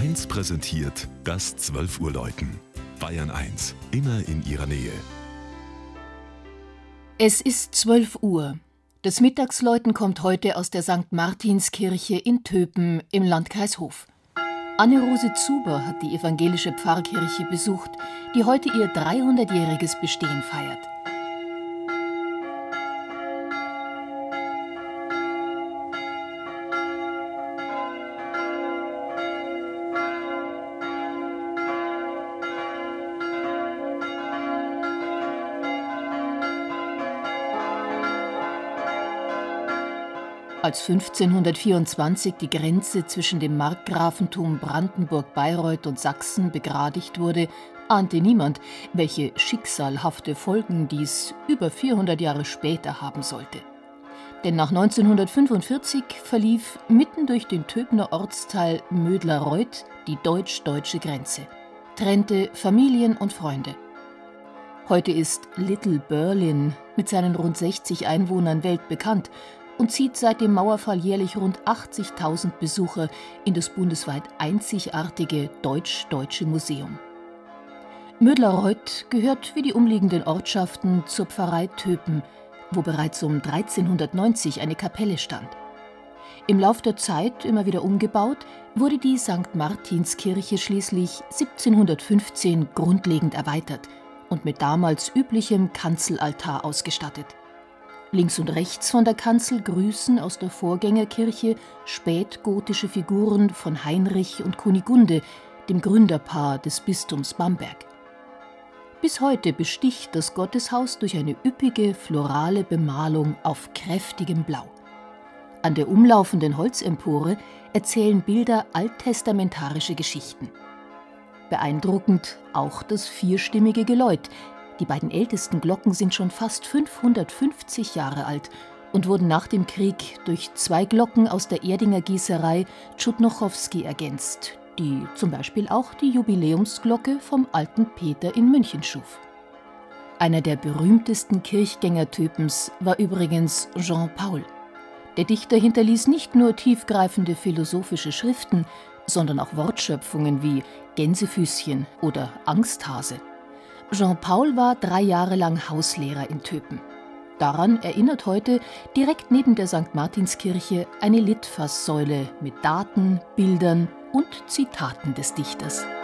1 präsentiert das 12 Uhr Läuten. Bayern 1, immer in ihrer Nähe. Es ist 12 Uhr. Das Mittagsläuten kommt heute aus der St. Martinskirche in Töpen im Landkreis Hof. Anne-Rose Zuber hat die evangelische Pfarrkirche besucht, die heute ihr 300-jähriges Bestehen feiert. Als 1524 die Grenze zwischen dem Markgrafentum Brandenburg-Bayreuth und Sachsen begradigt wurde, ahnte niemand, welche schicksalhafte Folgen dies über 400 Jahre später haben sollte. Denn nach 1945 verlief mitten durch den Töpener Ortsteil Mödlareuth die deutsch-deutsche Grenze, trennte Familien und Freunde. Heute ist Little Berlin mit seinen rund 60 Einwohnern weltbekannt und zieht seit dem Mauerfall jährlich rund 80.000 Besucher in das bundesweit einzigartige Deutsch-Deutsche Museum. Mödlareuth gehört wie die umliegenden Ortschaften zur Pfarrei Töpen, wo bereits um 1390 eine Kapelle stand. Im Lauf der Zeit immer wieder umgebaut, wurde die St. Martinskirche schließlich 1715 grundlegend erweitert und mit damals üblichem Kanzelaltar ausgestattet. Links und rechts von der Kanzel grüßen aus der Vorgängerkirche spätgotische Figuren von Heinrich und Kunigunde, dem Gründerpaar des Bistums Bamberg. Bis heute besticht das Gotteshaus durch eine üppige florale Bemalung auf kräftigem Blau. An der umlaufenden Holzempore erzählen Bilder alttestamentarische Geschichten. Beeindruckend auch das vierstimmige Geläut. Die beiden ältesten Glocken sind schon fast 550 Jahre alt und wurden nach dem Krieg durch 2 Glocken aus der Erdinger Gießerei Tschudnochowski ergänzt, die zum Beispiel auch die Jubiläumsglocke vom alten Peter in München schuf. Einer der berühmtesten Kirchgänger Töpens war übrigens Jean Paul. Der Dichter hinterließ nicht nur tiefgreifende philosophische Schriften, sondern auch Wortschöpfungen wie Gänsefüßchen oder Angsthase. Jean Paul war 3 Jahre lang Hauslehrer in Töpen. Daran erinnert heute direkt neben der St. Martinskirche eine Litfaßsäule mit Daten, Bildern und Zitaten des Dichters.